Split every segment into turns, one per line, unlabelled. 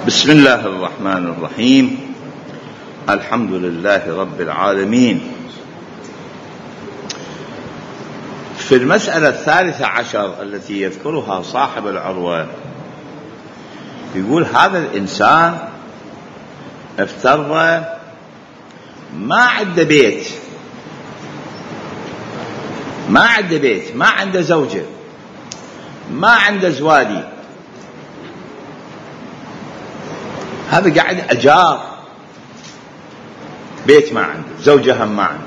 بسم الله الرحمن الرحيم. الحمد لله رب العالمين. في المسألة 13 التي يذكرها صاحب العروة يقول هذا الإنسان افترض ما عنده بيت، ما عنده زوجة، ما عنده زوالي، هذا قاعد أجار بيت، ما عنده زوجة، هم ما عنده،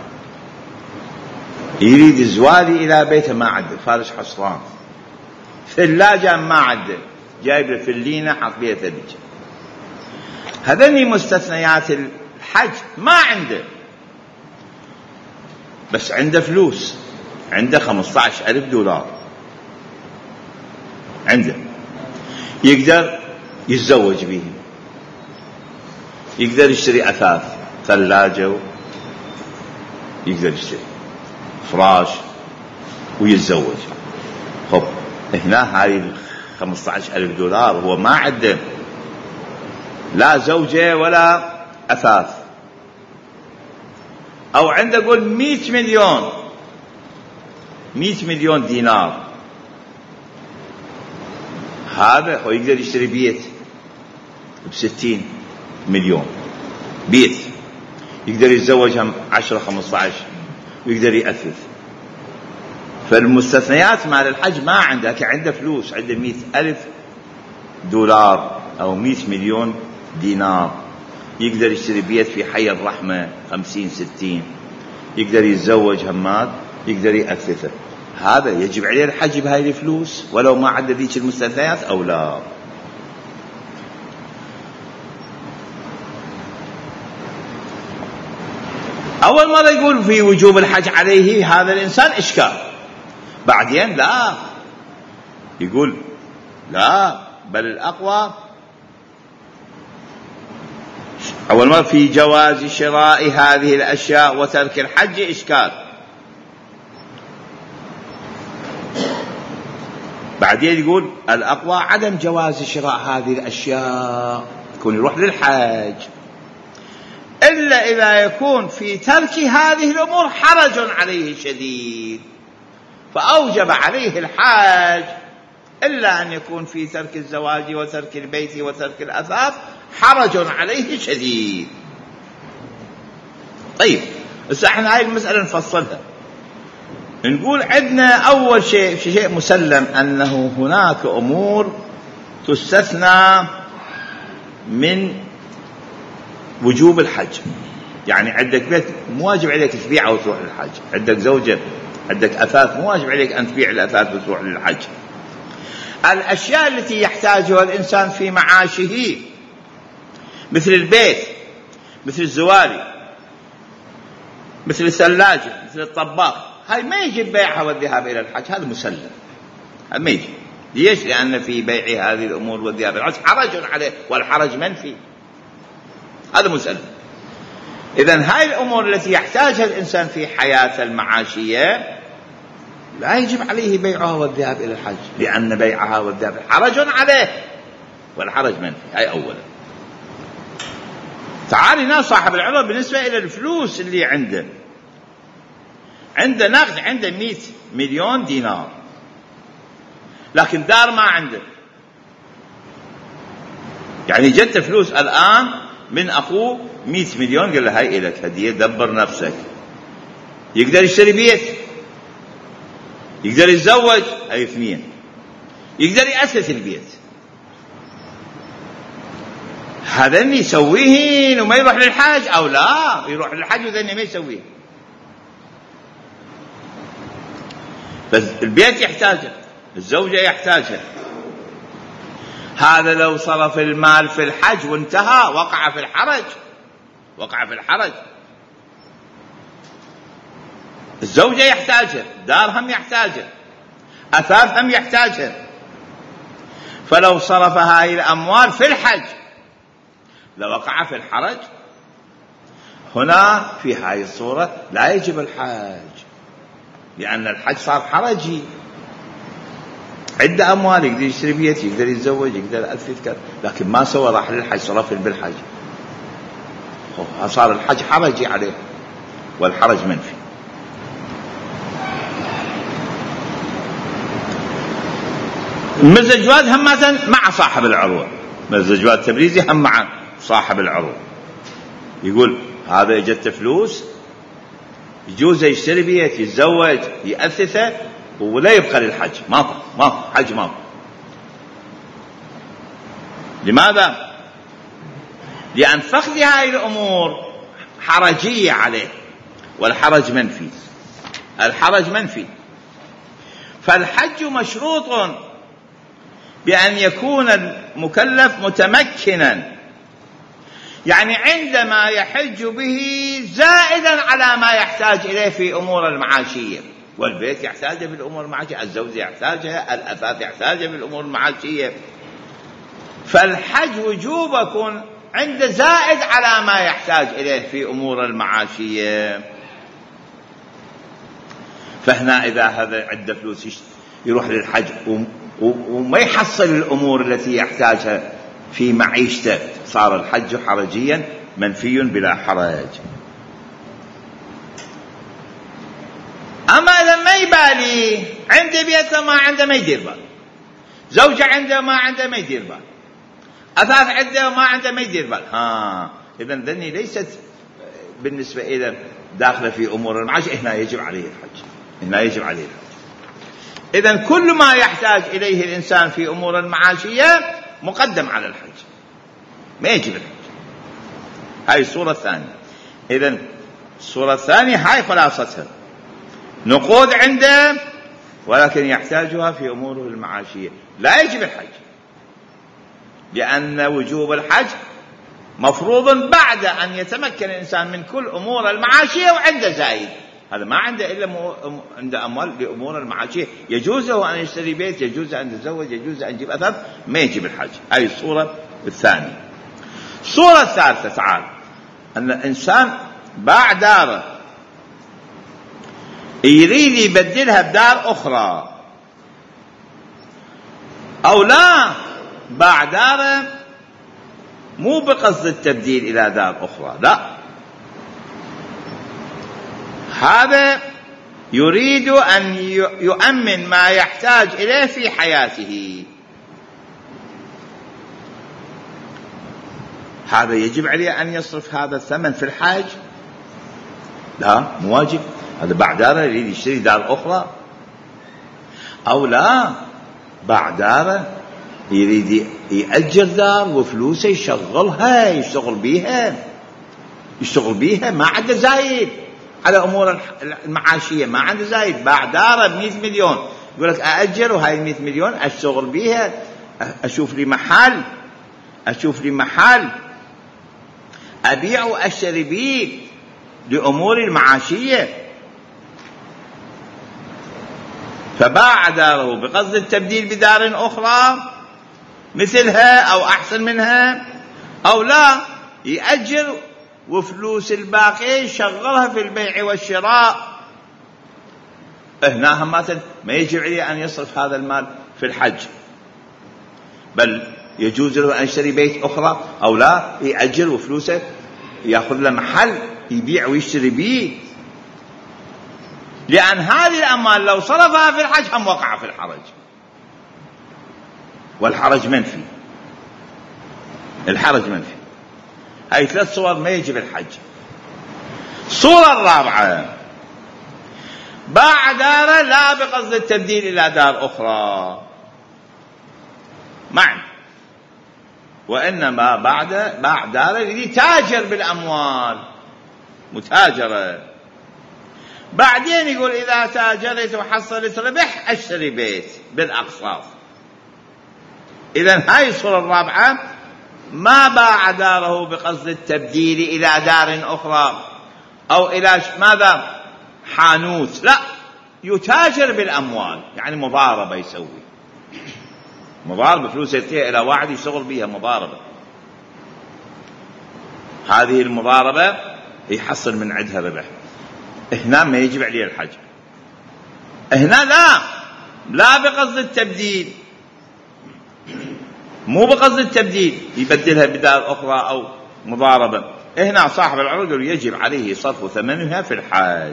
يريد زوالي إلى بيته ما عنده، فارش حصران، ثلاجة ما عنده، جايب له فلينة حط بيها ثلج. هذني مستثنيات الحج ما عنده، بس عنده فلوس، عنده 15,000 دولار، عنده يقدر يتزوج بهم، يقدر يشتري أثاث، ثلاجة، يقدر يشتري فراش ويتزوج. خب هنا هاي 15,000 دولار هو ما عنده لا زوجة ولا أثاث، أو عنده قول 100 مليون دينار، هذا هو يقدر يشتري بيت ب60 مليون، بيت يقدر يتزوج هم 10-15 ويقدر يأثث. فالمستثنيات مال الحج ما عنده، عنده فلوس، عنده 100,000 دولار أو 100 مليون دينار، يقدر يشتري بيت في حي الرحمة 50-60، يقدر يتزوج همات، يقدر يأثثه. هذا يجب عليه الحج بهاي الفلوس ولو ما عنده ذيك المستثنيات أو لا. أول مرة يقول في وجوب الحج عليه هذا الإنسان إشكال، بعدين لا يقول لا، بل الأقوى أول مرة في جواز شراء هذه الأشياء وترك الحج إشكال، بعدين يقول الأقوى عدم جواز شراء هذه الأشياء، يكون يروح للحج، إلا إذا يكون في ترك هذه الأمور حرج عليه شديد فأوجب عليه الحج، إلا أن يكون في ترك الزواج وترك البيت وترك الأثاث حرج عليه شديد. طيب احنا هاي المسألة نفصلها، نقول عندنا أول شيء مسلم أنه هناك أمور تستثنى من وجوب الحج. يعني عندك بيت مو واجب عليك تبيعه وتروح للحج، عندك زوجة، عندك أثاث، مو واجب عليك أن تبيع الأثاث وتروح للحج. الأشياء التي يحتاجها الإنسان في معاشه مثل البيت، مثل الزوالي، مثل الثلاجة، مثل الطباخ، هاي ما يجب بيعها والذهاب إلى الحج، هذا مسلم، هذا ما يجب. ليش؟ لأن في بيع هذه الأمور والذهاب إلى الحج حرج عليه، والحرج منفي، هذا مسلم. إذن هاي الأمور التي يحتاجها الإنسان في حياته المعاشية لا يجب عليه بيعها والذهاب إلى الحج، لأن بيعها والذهاب حرج عليه والحرج منفي. هاي أولا. تعالي هنا صاحب العروة بالنسبة إلى الفلوس اللي عنده نقد، عنده 100 مليون دينار، لكن دار ما عنده، يعني جت فلوس الآن من أخوه 100 مليون، قال له هاي إلك هدية، دبر نفسك. يقدر يشتري بيت، يقدر يتزوج، هاي 2، يقدر يأسس البيت. هذا اللي يسويه وما يروح للحج، أو لا يروح للحج وذني ما يسويه، بس البيت يحتاجه، الزوجة يحتاجها. هذا لو صرف المال في الحج وانتهى وقع في الحرج. الزوجة يحتاجها، دار هم يحتاجها، أثاث هم يحتاجها. فلو صرف هاي الأموال في الحج لوقع في الحرج. هنا في هاي الصورة لا يجب الحج، لأن الحج صار حرجي، عنده أموال يقدر يشتري بيت، يقدر يتزوج، يقدر ألف يذكر، لكن ما سوى راح للحج، صرف بالحج، صار الحج حرجي عليه، والحرج منفي. مزجوات همة مع صاحب العروة، مزجوات تبريزي هم مع صاحب العروة. يقول هذا اجت فلوس يجوز يشتري بيت، يتزوج، يأسسه، ولا يبقى للحج، ما حج ما. لماذا؟ لأن فقد هذه الأمور حرجية عليه، والحرج منفي، الحرج منفي. فالحج مشروط بأن يكون المكلف متمكنا، يعني عندما يحج به زائدا على ما يحتاج إليه في أمور المعاشية، والبيت يحتاجه في الأمور المعاشية، الزوجة يحتاجها، الأثاث يحتاجها في الأمور المعاشية. فالحج وجوب يكون عند زائد على ما يحتاج إليه في أمور المعاشية. فهنا إذا هذا عنده فلوس يروح للحج وما يحصل الأمور التي يحتاجها في معيشته، صار الحج حرجيا منفي بلا حرج. أما إذا ما يبالي، عنده بيته ما عنده ما يدير بال، زوجة عنده ما عنده ما يدير بال، أثاث عنده ما عنده ما يدير بال، إذن ذني ليست بالنسبة إلى داخلة في أمور المعاش، هنا يجب عليه الحج، هنا يجب عليه الحج. إذن كل ما يحتاج إليه الإنسان في أمور المعاشية مقدم على الحج، ما يجب الحج. هاي الصورة الثانية. إذن الصورة الثانية هاي خلاصتها، نقود عنده ولكن يحتاجها في أموره المعاشية، لا يجب الحج، لأن وجوب الحج مفروض بعد أن يتمكن الإنسان من كل أمور المعاشية وعنده زايد. هذا ما عنده إلا عنده أموال لأمور المعاشية، يجوز له أن يشتري بيت، يجوز أن يتزوج، يجوز أن يجيب أثاث، ما يجب الحج. هذه الصورة الثانية. الصورة الثالثة تعال أن الإنسان باع داره يريد يبدلها بدار أخرى، أو لا باع داره مو بقصد التبديل إلى دار أخرى، لا، هذا يريد أن يؤمن ما يحتاج إليه في حياته. هذا يجب عليه أن يصرف هذا الثمن في الحج؟ لا، مو واجب. هذا باع داره يريد يشتري دار أخرى، أو لا باع داره يريد يأجر دار وفلوسه يشغلها، يشتغل بيها، ما عنده زايد على أمور المعاشية، ما عنده زايد، باع داره ب100 مليون، يقول لك أأجر وهاي 100 مليون أشتغل بيها، أشوف لي محل أبيع وأشتري بيه لأمور المعاشية. فباع داره بقصد التبديل بدار أخرى مثلها أو أحسن منها، أو لا يأجر وفلوس الباقي يشغلها في البيع والشراء. هنا همات ما يجب عليه أن يصرف هذا المال في الحج، بل يجوز له أن يشتري بيت أخرى، أو لا يأجر وفلوسه يأخذ له محل يبيع ويشتري به، لأن هذه الأموال لو صرفها في الحج هم وقع في الحرج، والحرج منفي، الحرج منفي. هاي 3 صور ما يجب الحج. الصورة الرابعة باع داره لا بقصد التبديل إلى دار أخرى معا، وإنما باع داره يتاجر بالأموال، متاجرة. بعدين يقول إذا تاجرت وحصلت ربح أشتري بيت بالأقساط. إذن هاي الصورة الرابعة ما باع داره بقصد التبديل إلى دار أخرى أو إلى ماذا حانوت، لا، يتاجر بالأموال، يعني مضاربة، يسوي مضاربة، فلوس يعطيها إلى واحد يشتغل بها مضاربة. هذه المضاربة يحصل من عندها ربح. هنا ما يجب عليه الحج، هنا لا، لا بقصد التبديل، مو بقصد التبديل يبدلها بدار أخرى أو مضاربة. هنا صاحب العروض يجب عليه صرف ثمنها في الحاج.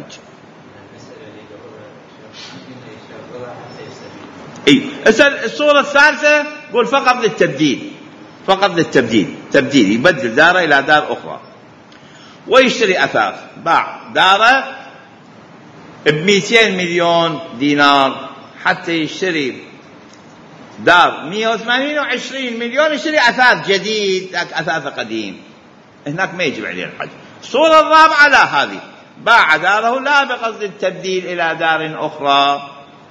الصورة الثالثة قول فقط للتبديل، فقط للتبديل، تبديل يبدل داره إلى دار أخرى. ويشتري أثاث، باع داره ب200 مليون دينار حتى يشتري دار 128 مليون، يشتري أثاث جديد، أثاث قديم، هناك ما يجب عليه الحج. الصورة الرابعة لا، هذه باع داره لا بقصد التبديل إلى دار أخرى،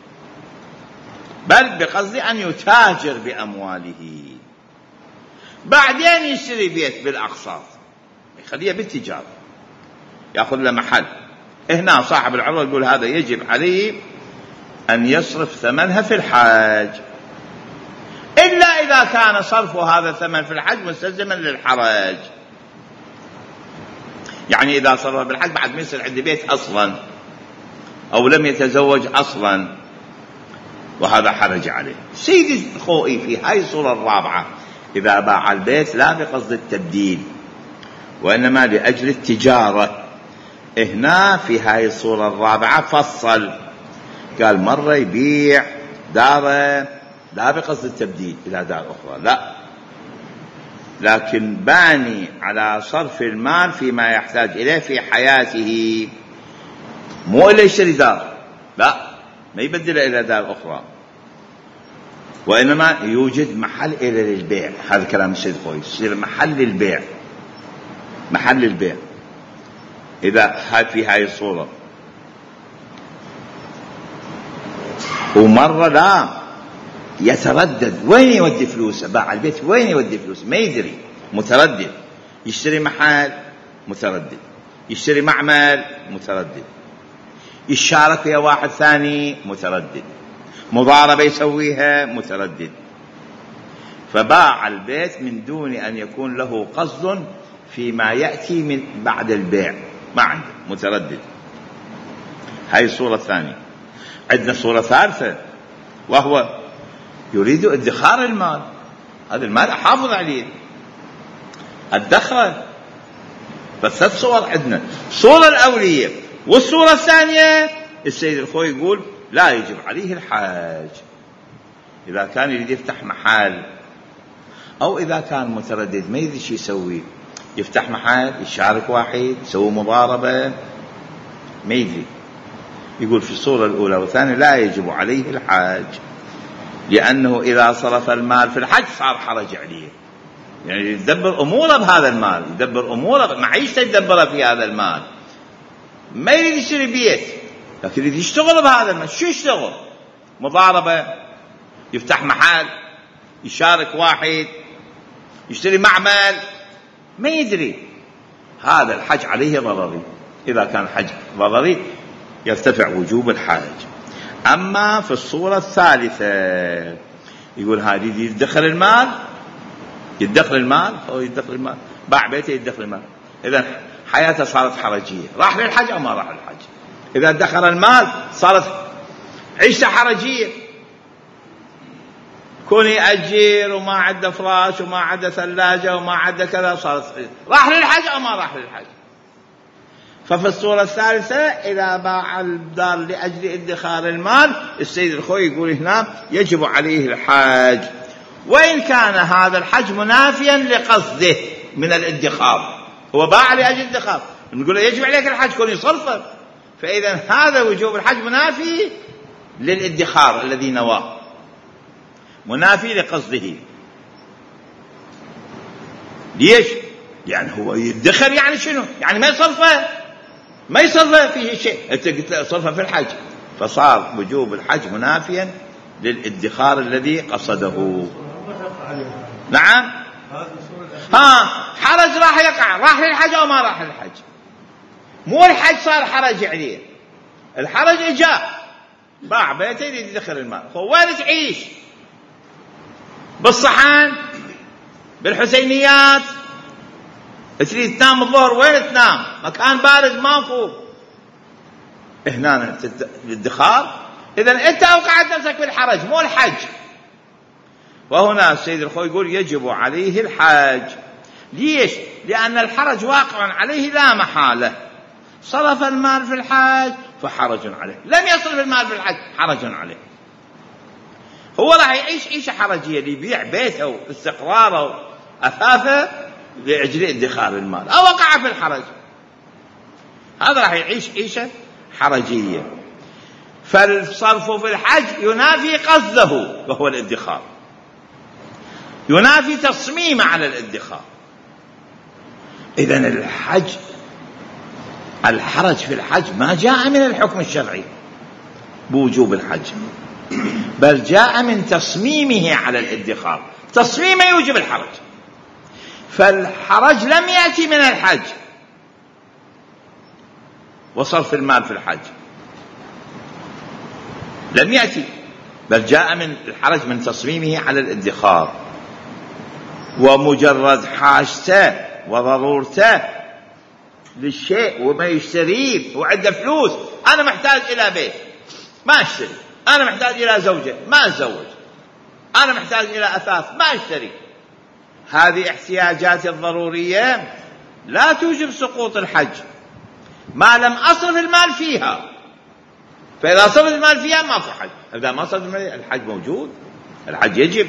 بل بقصد أن يتاجر بأمواله، بعدين يشتري بيت بالأقساط يخليها بالتجارة، يأخذ له محل. هنا صاحب العروض يقول هذا يجب عليه أن يصرف ثمنها في الحاج، إلا إذا كان صرف هذا الثمن في الحج مستلزما للحرج. يعني إذا صرف بالحج بعد ما يصير عنده بيت أصلا أو لم يتزوج أصلا، وهذا حرج عليه. سيدي الخوئي في هاي الصورة الرابعة إذا باع البيت لا بقصد التبديل وإنما لأجل التجارة، هنا في هاي الصورة الرابعة فصل، قال مرة يبيع داره لا بقصد التبديل إلى دار أخرى، لا، لكن باني على صرف المال فيما يحتاج إليه في حياته، مو إلا يشتري دار، لا، ما يبدل إلى دار أخرى، وإنما يوجد محل إلى للبيع. هذا كلام السيد خوي، يصير محل للبيع، محل البيع. إذا في هاي الصورة ومرة لا يتردد وين يودي فلوسه، باع البيت وين يودي فلوسه ما يدري، متردد، يشتري محل متردد، يشتري معمل متردد، يشارك فيها واحد ثاني متردد، مضاربة يسويها متردد، فباع البيت من دون أن يكون له قصد فيما يأتي من بعد البيع، ما عنده، متردد. هاي الصورة الثانية. عندنا صورة ثالثة وهو يريد ادخار المال، هذا المال أحافظ عليه، أدخره. فثلاث صور عندنا، الصورة الأولية والصورة الثانية. السيد الخوي يقول لا يجب عليه الحاج إذا كان يريد يفتح محل، أو إذا كان متردد ما يدري شو يسوي، يفتح محل، يشارك واحد، يسوي مضاربة، ما يدري. يقول في الصورة الأولى والثانية لا يجب عليه الحاج، لأنه إذا صرف المال في الحج صار حرج عليه، يعني يدبر أموره بهذا المال، يدبر أموره معيشته يدبرها في هذا المال، ما يريد يشتري بيت لكن يريد يشتغل بهذا المال. شو يشتغل؟ مضاربة، يفتح محل، يشارك واحد، يشتري معمل، ما يدري. هذا الحج عليه ضرري، إذا كان حج ضرري يرتفع وجوب الحاج. أما في الصورة الثالثة يقول هذه يدخر المال، يدخر المال أو يدخر المال، باع بيته يدخر المال، إذا حياته صارت حرجية، راح للحج أو ما راح للحج. إذا ادخر المال صارت عيشة حرجية، كون يأجر وما عنده فراش وما عنده ثلاجة وما عنده كذا، صارت راح للحج أو ما راح للحج. ففي الصورة الثالثة إذا باع الدار لأجل ادخار المال، السيد الخوي يقول هنا يجب عليه الحج، وإن كان هذا الحج منافيا لقصده من الادخار، هو باع لأجل الادخار، نقول له يجب عليك الحج كون يصرفه، فإذا هذا وجوب الحج منافي للادخار الذي نواه، منافي لقصده. ليش؟ يعني هو يدخر، يعني شنو؟ يعني ما يصرفه، ما يصرفه فيه شيء، انت قلت له صرفه في الحج، فصار وجوب الحج منافيا للادخار الذي قصده. نعم، حرج راح يقع، راح للحج او ما راح للحج، مو الحج صار حرج عليه، الحرج اجاء، باع بيته يريد يدخر المال. هو وين تعيش؟ بالصحن، بالحسينيات، تريد تنام الظهر وين تنام؟ مكان بارد ماكو. هنا الادخار إذن أنت أوقعت نفسك في الحرج مو الحج. وهنا السيد الخوي يقول يجب عليه الحج. ليش؟ لأن الحرج واقع عليه لا محالة. صرف المال في الحج فحرج عليه، لم يصرف المال في الحج حرج عليه. هو راح يعيش عيشة حرجية، يبيع بيته واستقراره أثاثه لأجل ادخار المال، أو وقع في الحرج، هذا راح يعيش عيشة حرجية. فالصرف في الحج ينافي قصده وهو الادخار، ينافي تصميمه على الادخار. إذن الحرج في الحج ما جاء من الحكم الشرعي بوجوب الحج، بل جاء من تصميمه على الادخار. تصميمه يوجب الحرج، فالحرج لم يأتي من الحج وصرف المال في الحج، لم يأتي، بل جاء من الحرج من تصميمه على الادخار. ومجرد حاجته وضرورته للشيء وما يشتريه وعنده فلوس، أنا محتاج إلى بيت ما أشتري، أنا محتاج إلى زوجة ما أتزوج، أنا محتاج إلى أثاث ما أشتري. هذه احتياجات الضرورية لا توجب سقوط الحج ما لم أصرف المال فيها. فإذا صرف المال فيها ما في حج، إذا ما صرف المال الحج موجود، الحج يجب.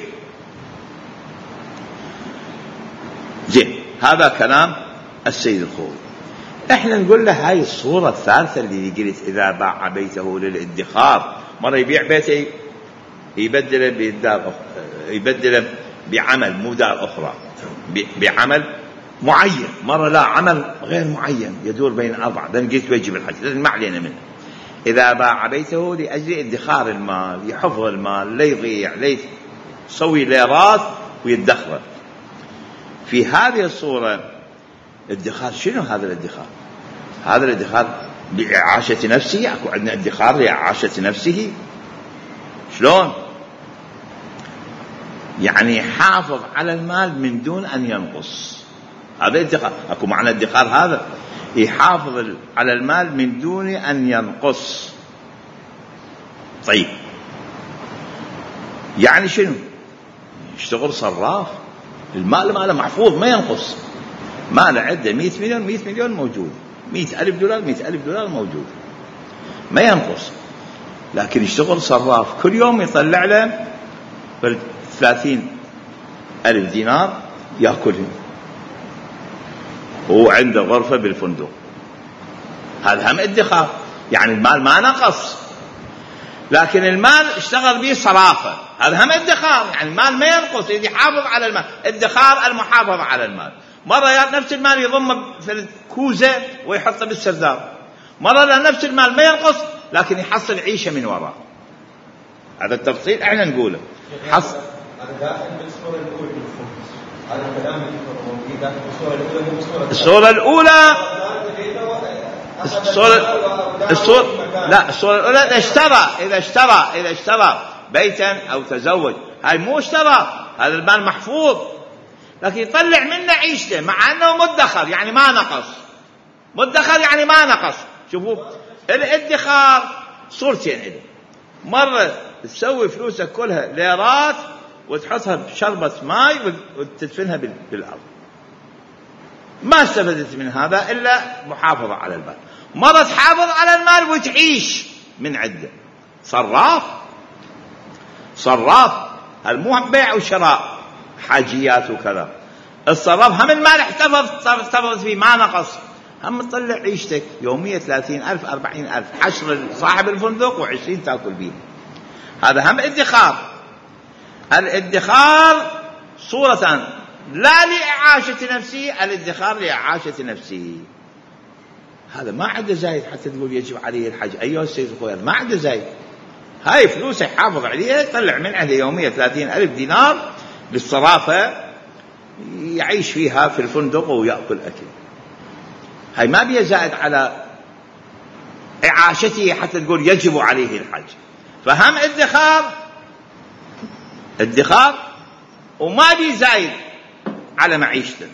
زين، هذا كلام السيد الخوي. احنا نقول له هاي الصورة الثالثة اللي قلت إذا باع بيته للادخار، مرة يبيع بيته يبدله بدار، يبدله بعمل مو دار أخرى، بعمل معين، مرة لا عمل غير معين يدور بين أربعة، لأن قلت ويجب الحج، لأن ما علينا منه. إذا باع بيته لأجل ادخار المال، يحفظ المال لا يضيع، لا يسوي ليرات ويدخره. في هذه الصورة ادخار شنو هذا الادخار؟ هذا الادخار لإعاشة نفسه، أكو عندنا ادخار لإعاشة نفسه. شلون؟ يعني حافظ على المال من دون أن ينقص، هذا ادخار. أكو معنى ادخار هذا يحافظ على المال من دون أن ينقص. طيب يعني شنو؟ يشتغل صراف، المال ماله محفوظ ما ينقص، ماله عنده 100 مليون، 100 مليون موجود، 100,000 دولار، 100,000 دولار موجود ما ينقص. لكن يشتغل صراف كل يوم يطلع له 30,000 دينار يأكلهم، وهو عنده غرفة بالفندق، هذا هم ادخار، يعني المال ما نقص، لكن المال اشتغل به صرافة، هذا هم ادخار، يعني المال ما ينقص، يحافظ على المال، ادخار المحافظة على المال. مرة نفس المال يضم في الكوزة ويحطه بالسرداب، مرة نفس المال ما ينقص لكن يحصل عيشة من وراء. هذا التفصيل احنا نقوله.
هذا داخل بالصورة الأولى، هذا كلام داخل بالصورة الأولى، مو بالصورة
الصورة الأولى. الصورة الأولى إذا اشترى بيتا أو تزوج، هاي مو اشترى، هذا المال محفوظ لكن يطلع منه عيشته، مع أنه مدخر يعني ما نقص، مدخر يعني ما نقص. شوفوا الادخار صورتين إذا، مرة تسوي فلوسك كلها ليرات وتحطها بشربة ماء وتدفنها بالأرض، ما استفدت من هذا إلا محافظة على المال. مرة تحافظ على المال وتعيش من عدة. صراف هل مو بيع وشراء حاجيات وكذا، الصراف هم المال احتفظت فيه ما نقص، هم تطلع عيشتك يومية 30,000 40,000، 10 صاحب الفندق و20 تأكل بيه، هذا هم ادخار. الادخار صورة لا لإعاشة نفسه، الادخار لإعاشة نفسه، هذا ما عنده زايد حتى تقول يجب عليه الحج. أيها السيد الخوي ما عنده زايد، هاي فلوسه يحافظ عليها، يطلع من عنده يومية 30,000 دينار للصرافة يعيش فيها في الفندق ويأكل أكل، هاي ما بيه زائد على إعاشته حتى تقول يجب عليه الحج. فهم ادخار وما بيه زايد على معيشته،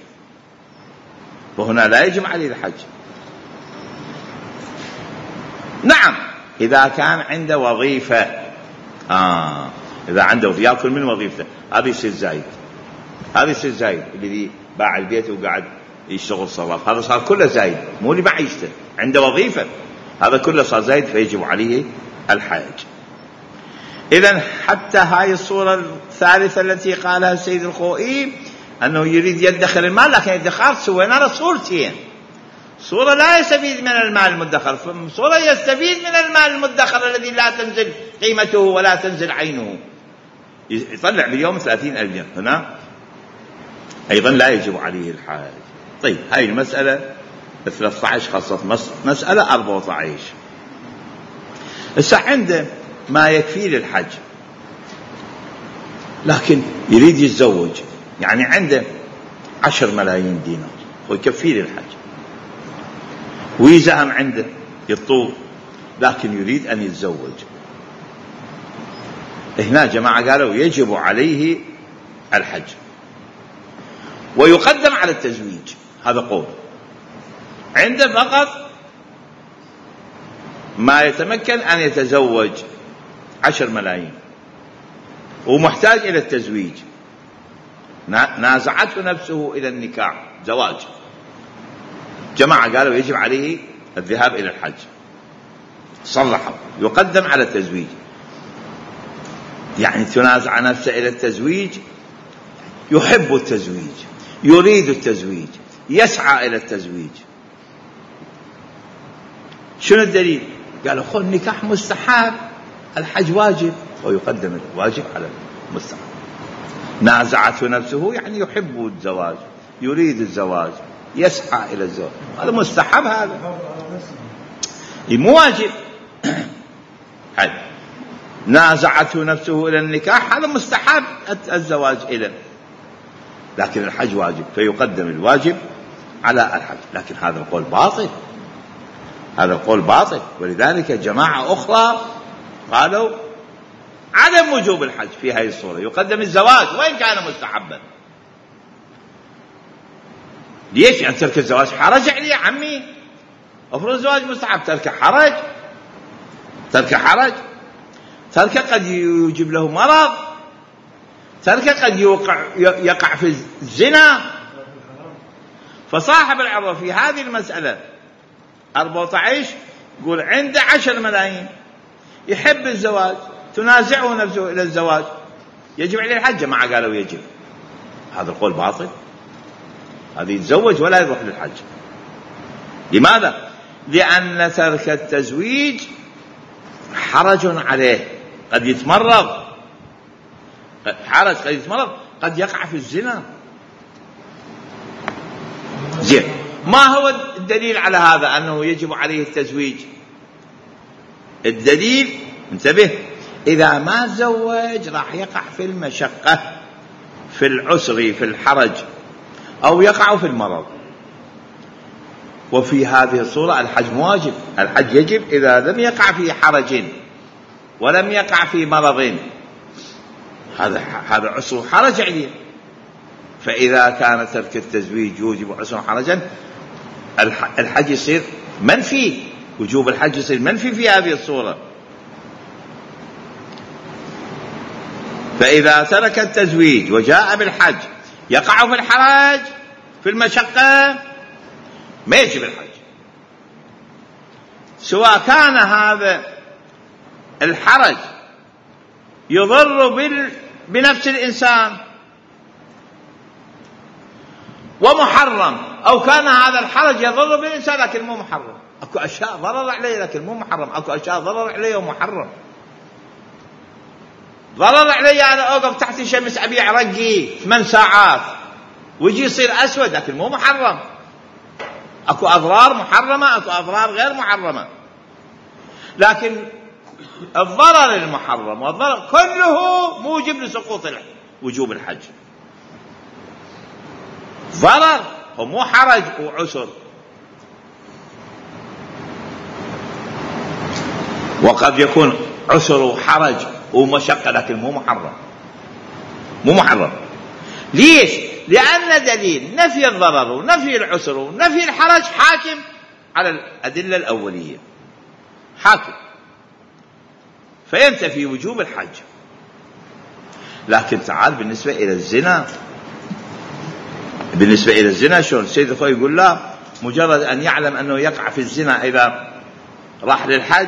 وهنا لا يجب عليه الحج. نعم إذا كان عنده وظيفة، إذا عنده يأكل من وظيفته، هذا يصير زايد. هذا يصير زايد، اللي باع البيت وقاعد يشتغل صراف، هذا صار كله زايد، مو اللي معيشته، عنده وظيفة، هذا كله صار زايد، فيجب عليه الحج. إذن حتى هاي الصورة الثالثة التي قالها السيد الخوئي أنه يريد يدخر المال، لكن الادخار سوينا له صورتين: صورة لا يستفيد من المال المدخر، صورة يستفيد من المال المدخر الذي لا تنزل قيمته ولا تنزل عينه، يطلع باليوم 30,000 درهم، هنا أيضا لا يجب عليه الحج. طيب هاي المسألة 13 خاصة مسألة 14. عنده ما يكفي للحج لكن يريد يتزوج، يعني عنده 10 ملايين دينار ويكفي للحج، ويزهم عنده يطوف، لكن يريد أن يتزوج. هنا جماعة قالوا يجب عليه الحج ويقدم على التزويج. هذا قول عنده فقط ما يتمكن أن يتزوج 10 ملايين ومحتاج إلى التزويج، نازعته نفسه إلى النكاح زواج، جماعة قالوا يجب عليه الذهاب إلى الحج، صرحوا يقدم على التزويج، يعني تنازع نفسه إلى التزويج، يحب التزويج، يريد التزويج، يسعى إلى التزويج. شنو الدليل؟ قالوا خذ النكاح مستحب، الحج واجب، ويقدم الواجب على المستحب. نازعته نفسه يعني يحب الزواج، يريد الزواج، يسعى إلى الزواج، هذا مستحب، هذا مو واجب. نازعته نفسه إلى النكاح، هذا مستحب الزواج إليه، لكن الحج واجب، فيقدم الواجب على الحج. لكن هذا القول باطل، هذا القول باطل. ولذلك جماعة أخرى قالوا عدم وجوب الحج في هذه الصورة، يقدم الزواج وإن كان مستحبا. ليش؟ يعني ترك الزواج حرج عليه يا عمي، أفرض الزواج مستحب، ترك حرج، ترك حرج، ترك قد يجيب له مرض، ترك قد يقع في الزنا. فصاحب العرض في هذه المسألة 14 يقول عنده 10 ملايين، يحب الزواج، تنازعه نفسه إلى الزواج، يجب عليه الحج. جماعة قالوا يجب. هذا القول باطل، هذا يتزوج ولا يروح للحج. لماذا؟ لأن ترك التزويج حرج عليه، قد يتمرض، حرج، قد يتمرض، قد يقع في الزنا. زين، ما هو الدليل على هذا أنه يجب عليه التزويج؟ الدليل، انتبه، إذا ما تزوج راح يقع في المشقة، في العسر، في الحرج، أو يقع في المرض. وفي هذه الصورة الحج واجب، الحج يجب إذا لم يقع في حرج ولم يقع في مرض، هذا عسر وحرج عليه. فإذا كان ترك التزويج يوجب عسر وحرجا، الحج يصير منفي، وجوب الحج يصير منفي في هذه الصورة. فإذا ترك التزويج وجاء بالحج يقع في الحرج، في المشقة، ما يجب الحج، سواء كان هذا الحرج يضر بنفس الإنسان ومحرم، أو كان هذا الحرج يضر بالإنسان لكن مو محرم. أكو أشياء ضرر عليه لكن مو محرم، أكو أشياء ضرر عليه ومحرم. ضرر علي أنا أوقف تحت الشمس أبيع رقي 8 ساعات ويجي يصير أسود، لكن مو محرم. أكو أضرار محرمة، أكو أضرار غير محرمة. لكن الضرر المحرم والضرر كله موجب لسقوط وجوب الحج. ضرر هو مو حرج وعسر. وقد يكون عسر وحرج ومشقة لكن مو محرم، مو محرم. ليش؟ لأن دليل نفي الضرر ونفي العسر ونفي الحرج حاكم على الأدلة الأولية، حاكم. فينتفي وجوب الحج. لكن تعال بالنسبة إلى الزنا شلون؟ السيد الخوي يقول لا، مجرد أن يعلم أنه يقع في الزنا إذا راح للحج،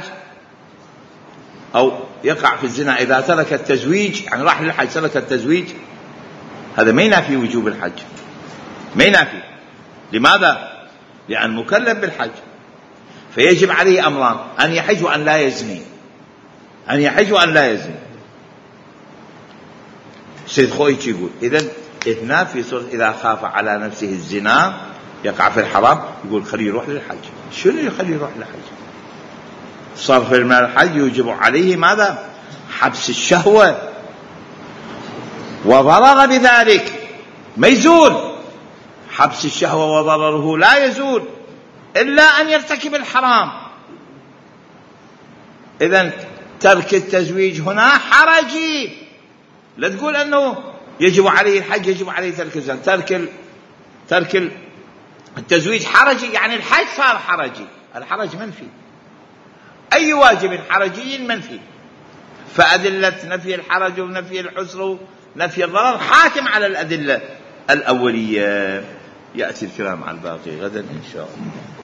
أو يقع في الزنا إذا ترك التزويج، يعني راح للحج ترك التزويج، هذا ما ينافي وجوب الحج، ما ينافي. لماذا؟ لأن مكلف بالحج، فيجب عليه أمران: أن يحج وأن لا يزني، أن يحج وأن لا يزني. سيد خويتش يقول إذن إثناء في صورة إذا خاف على نفسه الزنا يقع في الحرام، يقول خليه يروح للحج. شنو يخليه يروح للحج؟ صرف المال الحج يوجب عليه ماذا؟ حبس الشهوة وضرر بذلك ما يزول. حبس الشهوة وضرره لا يزول إلا أن يرتكب الحرام. إذن ترك التزويج هنا حرجي، لا تقول أنه يجب عليه الحج يجب عليه ترك الزنا. ترك التزويج حرجي، يعني الحج صار حرجي، الحرج منفي، أي واجب حرجي منفي. فأدلة نفي الحرج ونفي الحسر ونفي الضرر حاكم على الأدلة الأولية. يأتي الكلام على الباقي غدا إن شاء الله.